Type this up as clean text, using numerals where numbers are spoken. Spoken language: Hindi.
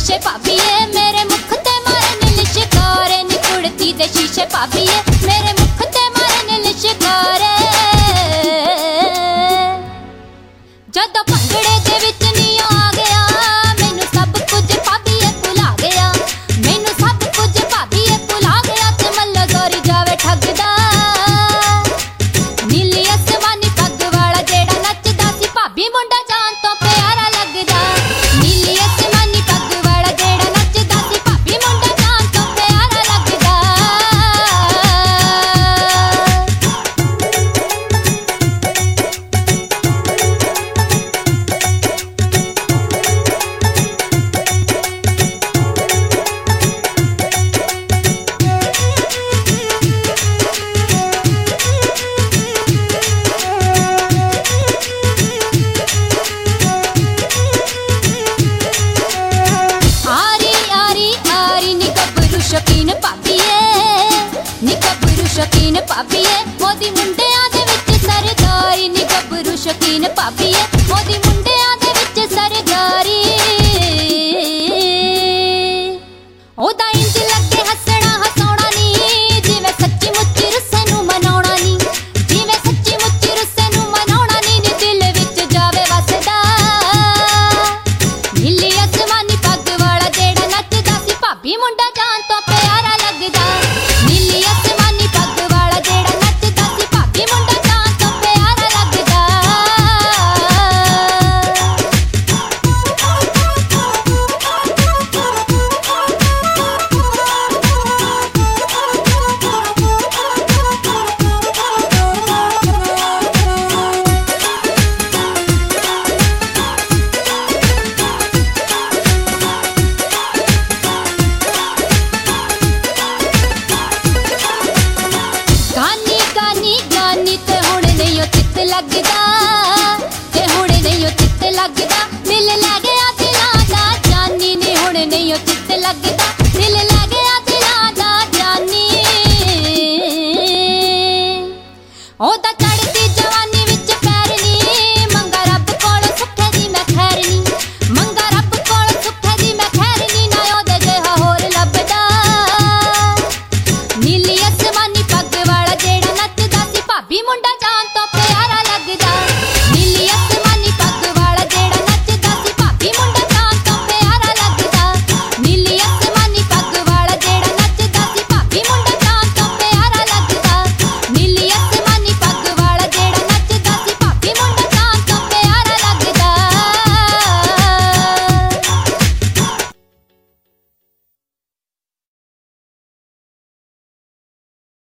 शीशे भाभीए मेरे मुख ते मारन लिशकारे नी कुड़ती दे शीशे भाभीए मेरे मुख ते मारन लिशकारे जदों भंगड़े दे विच नी आ गया मैनू सब कुछ भाभीए भुला गया मैनू सब कुछ भाभीए भुला गया ते मल्लो दौरी जावे ठगदा नीली आसमानी पग वाला जेड़ा नचदा सी भाभी मुंडा जान तो प्यारा लगदा नीली आसमानी पग वाला जेड़ा नचदा सी भाभी मुंडा जान तो प्यारा लगदा शौकीन भाभीए नी गब्बरू शौकीन भाभीए मोदी मुंडियां दे विच सरदारी नी गब्बरू शौकीन भाभीए मोदी मुंडियां दे विच सरदारी ओदा इंज लगे हसना हसाउणा नी जिवें सच्ची मुच्ची रुस्से नूं मनाउणा नी जिवें सच्ची मुच्ची रुस्से नूं मनाउणा नी नी दिल विच जावे वसदा नीली आसमानी पग वाला जेड़ा नचदा सी भाभी मुंडा जान तो प्यारा लगदा नीली आसमानी पग वाला जेड़ा नचदा सी भाभी मुंडा जान तो प्यारा लगदा लगदा दिल लै गया दिलां दा जानी नी हुण नहीं ओ चित लगदा दिल लै गया दिलां दा जानी ओदा चढ़दी